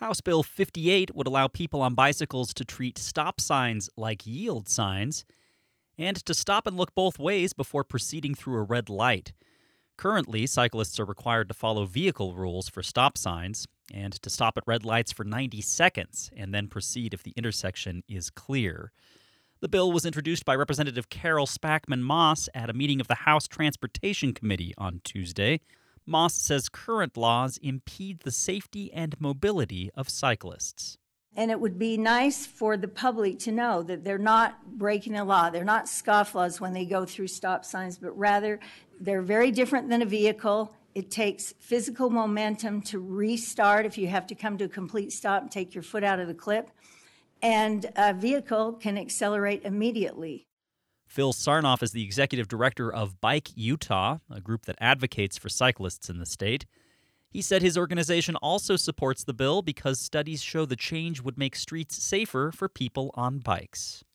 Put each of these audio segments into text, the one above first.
House Bill 58 would allow people on bicycles to treat stop signs like yield signs and to stop and look both ways before proceeding through a red light. Currently, cyclists are required to follow vehicle rules for stop signs and to stop at red lights for 90 seconds and then proceed if the intersection is clear. The bill was introduced by Representative Carol Spackman Moss at a meeting of the House Transportation Committee on Tuesday. Moss says current laws impede the safety and mobility of cyclists. And it would be nice for the public to know that they're not breaking the law. They're not scofflaws when they go through stop signs, but rather they're very different than a vehicle. It takes physical momentum to restart if you have to come to a complete stop and take your foot out of the clip. And a vehicle can accelerate immediately. Phil Sarnoff is the executive director of Bike Utah, a group that advocates for cyclists in the state. He said his organization also supports the bill because studies show the change would make streets safer for people on bikes.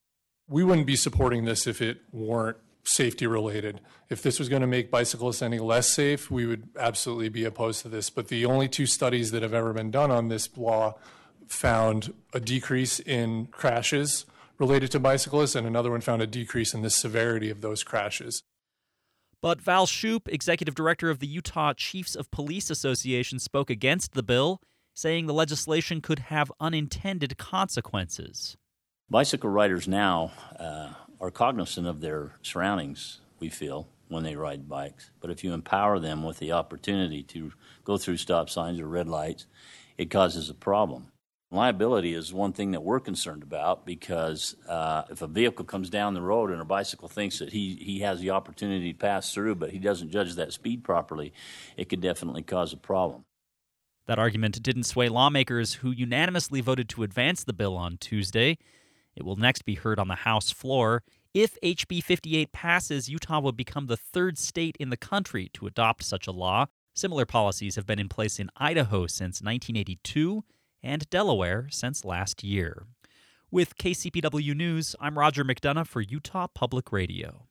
We wouldn't be supporting this if it weren't safety related. If this was going to make bicyclists any less safe, we would absolutely be opposed to this. But the only two studies that have ever been done on this law found a decrease in crashes related to bicyclists, and another one found a decrease in the severity of those crashes. But Val Shoop, executive director of the Utah Chiefs of Police Association, spoke against the bill, saying the legislation could have unintended consequences. Bicycle riders now are cognizant of their surroundings, we feel, when they ride bikes. But if you empower them with the opportunity to go through stop signs or red lights, it causes a problem. Liability is one thing that we're concerned about because if a vehicle comes down the road and a bicycle thinks that he has the opportunity to pass through, but he doesn't judge that speed properly, it could definitely cause a problem. That argument didn't sway lawmakers who unanimously voted to advance the bill on Tuesday. It will next be heard on the House floor. If HB 58 passes, Utah will become the third state in the country to adopt such a law. Similar policies have been in place in Idaho since 1982 and Delaware since last year. With KCPW News, I'm Roger McDonough for Utah Public Radio.